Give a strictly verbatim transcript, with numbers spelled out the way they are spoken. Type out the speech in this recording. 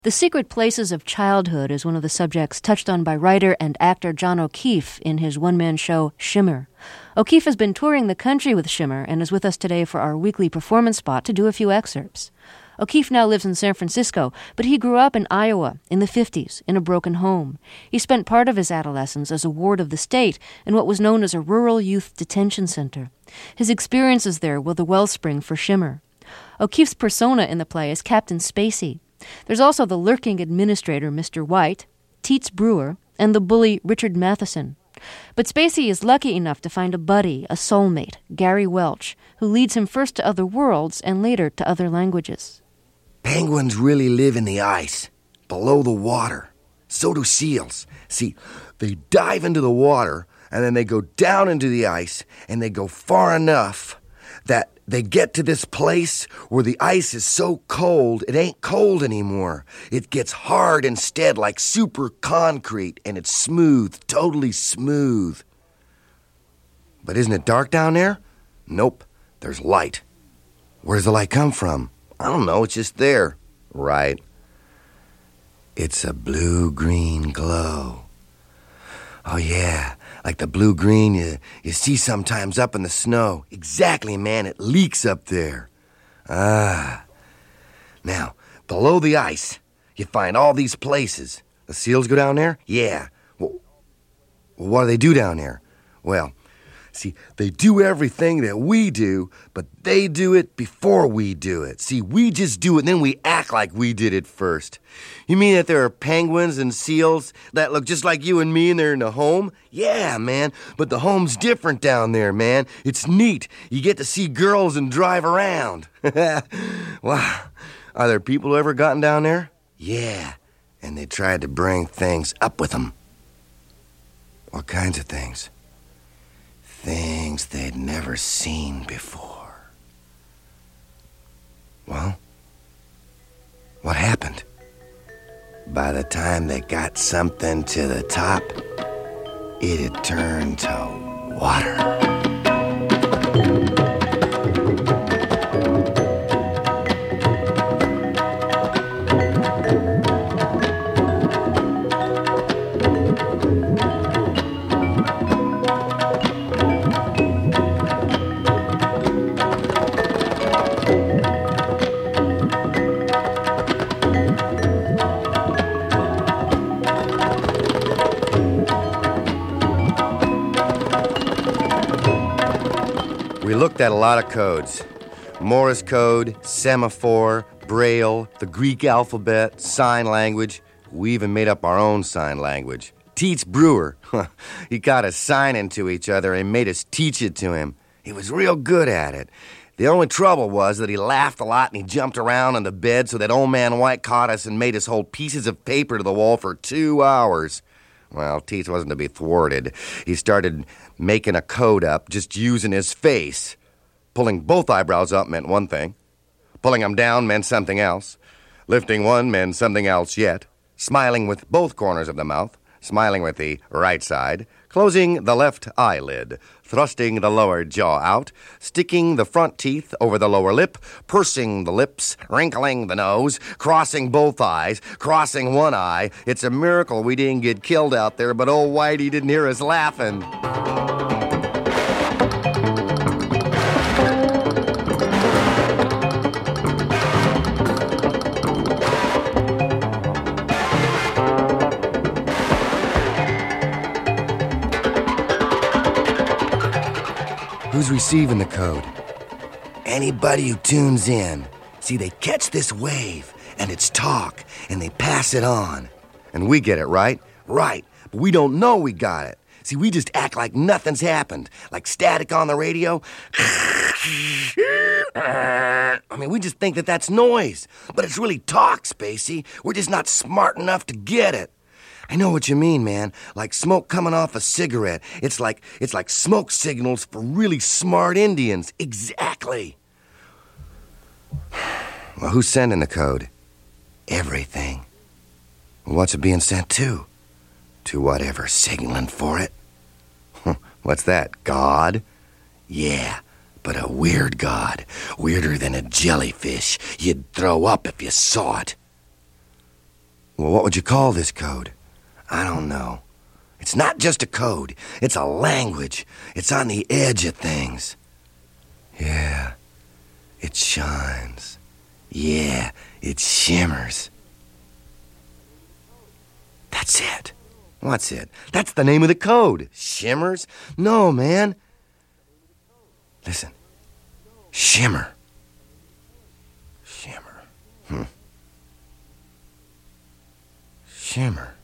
The secret places of childhood is one of the subjects touched on by writer and actor John O'Keefe in his one-man show, Shimmer. O'Keefe has been touring the country with Shimmer and is with us today for our weekly performance spot to do a few excerpts. O'Keefe now lives in San Francisco, but he grew up in Iowa in the fifties in a broken home. He spent part of his adolescence as a ward of the state in what was known as a rural youth detention center. His experiences there were the wellspring for Shimmer. O'Keefe's persona in the play is Captain Spacey. There's also the lurking administrator, Mister White, Teets Brewer, and the bully Richard Matheson. But Spacey is lucky enough to find a buddy, a soulmate, Gary Welch, who leads him first to other worlds and later to other languages. Penguins really live in the ice, below the water. So do seals. See, they dive into the water, and then they go down into the ice, and they go far enough that they get to this place where the ice is so cold, it ain't cold anymore. It gets hard instead, like super concrete, and it's smooth, totally smooth. But isn't it dark down there? Nope, there's light. Where does the light come from? I don't know, it's just there. Right. It's a blue-green glow. Oh, yeah, like the blue-green you, you see sometimes up in the snow. Exactly, man, it leaks up there. Ah. Now, below the ice, you find all these places. The seals go down there? Yeah. Well, what do they do down there? Well, see, they do everything that we do, but they do it before we do it. See, we just do it, and then we act like we did it first. You mean that there are penguins and seals that look just like you and me and they're in the home? Yeah, man, but the home's different down there, man. It's neat. You get to see girls and drive around. Wow. Are there people who ever gotten down there? Yeah, and they tried to bring things up with them. What kinds of things? Things they'd never seen before. Well, what happened? By the time they got something to the top, it had turned to water. We looked at a lot of codes. Morse code, semaphore, Braille, the Greek alphabet, sign language. We even made up our own sign language. Teets Brewer, he got us signing to each other and made us teach it to him. He was real good at it. The only trouble was that he laughed a lot and he jumped around on the bed so that old man White caught us and made us hold pieces of paper to the wall for two hours. Well, Teets wasn't to be thwarted. He started making a code up just using his face. Pulling both eyebrows up meant one thing. Pulling them down meant something else. Lifting one meant something else yet. Smiling with both corners of the mouth. Smiling with the right side. Closing the left eyelid. Thrusting the lower jaw out. Sticking the front teeth over the lower lip. Pursing the lips. Wrinkling the nose. Crossing both eyes. Crossing one eye. It's a miracle we didn't get killed out there, but old Whitey didn't hear us laughing. Who's receiving the code? Anybody who tunes in. See, they catch this wave, and it's talk, and they pass it on. And we get it, right? Right, but we don't know we got it. See, we just act like nothing's happened, like static on the radio. I mean, we just think that that's noise, but it's really talk, Spacey. We're just not smart enough to get it. I know what you mean, man. Like smoke coming off a cigarette. It's like it's like smoke signals for really smart Indians. Exactly. Well, who's sending the code? Everything. What's it being sent to? To whatever's signaling for it. What's that, God? Yeah, but a weird God. Weirder than a jellyfish. You'd throw up if you saw it. Well, what would you call this code? I don't know. It's not just a code. It's a language. It's on the edge of things. Yeah, it shines. Yeah, it shimmers. That's it. What's it? That's the name of the code. Shimmers? No, man. Listen. Shimmer. Shimmer. Hmm. Shimmer.